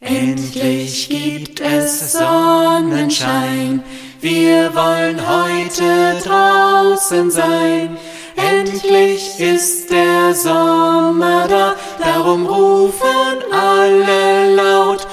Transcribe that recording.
Endlich gibt es Sonnenschein, wir wollen heute draußen sein. Endlich ist der Sommer da, darum rufen alle laut